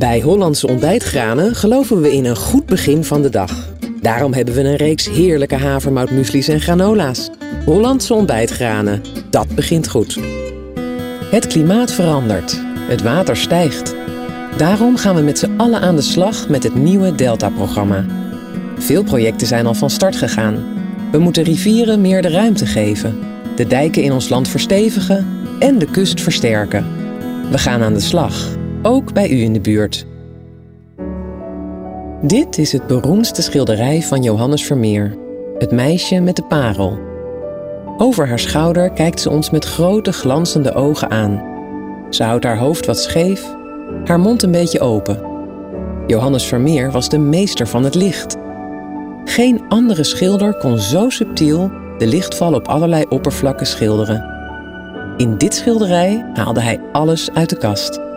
Bij Hollandse Ontbijtgranen geloven we in een goed begin van de dag. Daarom hebben we een reeks heerlijke havermoutmuesli's en granola's. Hollandse Ontbijtgranen, dat begint goed. Het klimaat verandert. Het water stijgt. Daarom gaan we met z'n allen aan de slag met het nieuwe Delta-programma. Veel projecten zijn al van start gegaan. We moeten rivieren meer de ruimte geven, de dijken in ons land verstevigen en de kust versterken. We gaan aan de slag, ook bij u in de buurt. Dit is het beroemdste schilderij van Johannes Vermeer, Het meisje met de parel. Over haar schouder kijkt ze ons met grote glanzende ogen aan. Ze houdt haar hoofd wat scheef, haar mond een beetje open. Johannes Vermeer was de meester van het licht. Geen andere schilder kon zo subtiel de lichtval op allerlei oppervlakken schilderen. In dit schilderij haalde hij alles uit de kast.